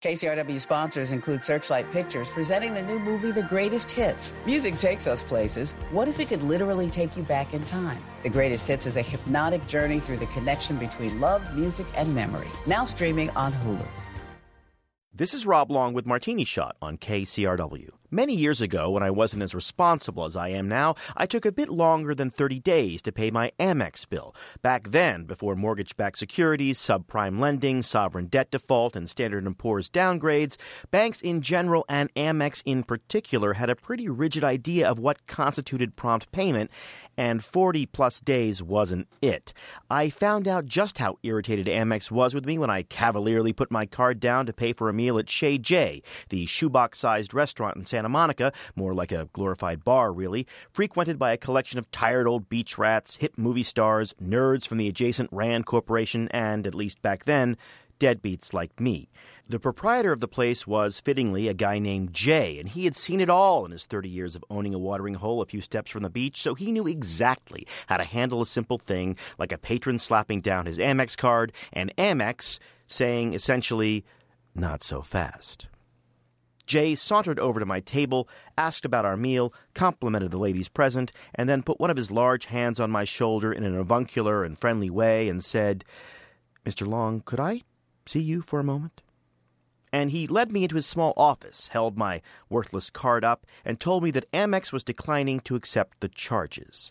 KCRW sponsors include Searchlight Pictures, presenting the new movie, The Greatest Hits. Music takes us places. What if it could literally take you back in time? The Greatest Hits is a hypnotic journey through the connection between love, music, and memory. Now streaming on Hulu. This is Rob Long with Martini Shot on KCRW. Many years ago, when I wasn't as responsible as I am now, I took a bit longer than 30 days to pay my Amex bill. Back then, before mortgage-backed securities, subprime lending, sovereign debt default, and Standard & Poor's downgrades, banks in general and Amex in particular had a pretty rigid idea of what constituted prompt payment, and 40-plus days wasn't it. I found out just how irritated Amex was with me when I cavalierly put my card down to pay for a meal at Chez J, the shoebox-sized restaurant in Santa Monica, more like a glorified bar, really, frequented by a collection of tired old beach rats, hip movie stars, nerds from the adjacent Rand Corporation, and, at least back then, deadbeats like me. The proprietor of the place was, fittingly, a guy named Jay, and he had seen it all in his 30 years of owning a watering hole a few steps from the beach, so he knew exactly how to handle a simple thing like a patron slapping down his Amex card and Amex saying, essentially, not so fast. Jay sauntered over to my table, asked about our meal, complimented the ladies present, and then put one of his large hands on my shoulder in an avuncular and friendly way and said, "Mr. Long, could I see you for a moment?" And he led me into his small office, held my worthless card up, and told me that Amex was declining to accept the charges.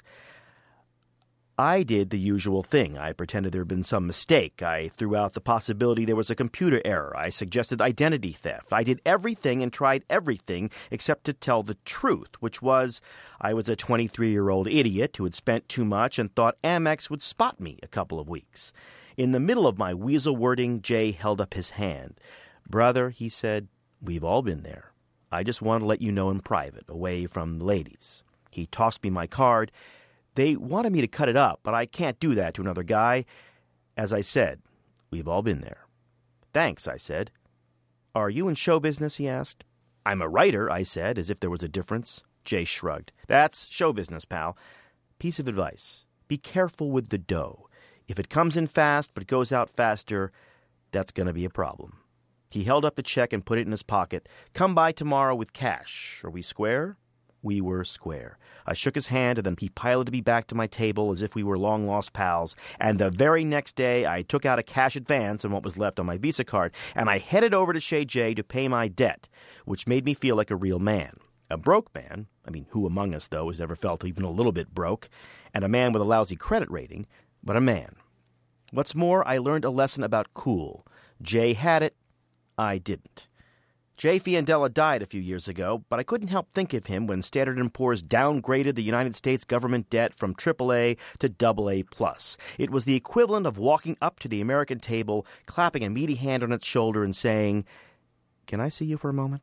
I did the usual thing. I pretended there had been some mistake. I threw out the possibility there was a computer error. I suggested identity theft. I did everything and tried everything except to tell the truth, which was I was a 23-year-old idiot who had spent too much and thought Amex would spot me a couple of weeks. In the middle of my weasel wording, Jay held up his hand. "Brother," he said, "we've all been there. I just want to let you know in private, away from the ladies." He tossed me my card. "They wanted me to cut it up, but I can't do that to another guy. As I said, we've all been there." "Thanks," I said. "Are you in show business?" he asked. "I'm a writer," I said, as if there was a difference. Jay shrugged. "That's show business, pal. Piece of advice. Be careful with the dough. If it comes in fast but goes out faster, that's going to be a problem." He held up the check and put it in his pocket. "Come by tomorrow with cash. Are we square?" We were square. I shook his hand, and then he piloted me back to my table as if we were long-lost pals. And the very next day, I took out a cash advance on what was left on my Visa card, and I headed over to Chez J to pay my debt, which made me feel like a real man. A broke man, I mean, who among us, though, has ever felt even a little bit broke, and a man with a lousy credit rating, but a man. What's more, I learned a lesson about cool. Jay had it, I didn't. Jay Fiandella died a few years ago, but I couldn't help think of him when Standard & Poor's downgraded the United States government debt from AAA to AA+. It was the equivalent of walking up to the American table, clapping a meaty hand on its shoulder and saying, "Can I see you for a moment?"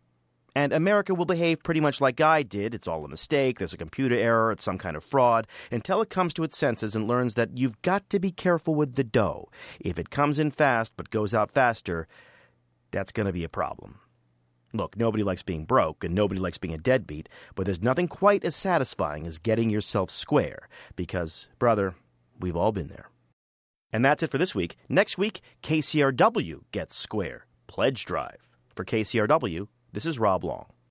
And America will behave pretty much like I did. It's all a mistake, there's a computer error, it's some kind of fraud, until it comes to its senses and learns that you've got to be careful with the dough. If it comes in fast but goes out faster, that's going to be a problem. Look, nobody likes being broke, and nobody likes being a deadbeat, but there's nothing quite as satisfying as getting yourself square, because, brother, we've all been there. And that's it for this week. Next week, KCRW gets square. Pledge Drive. For KCRW, this is Rob Long.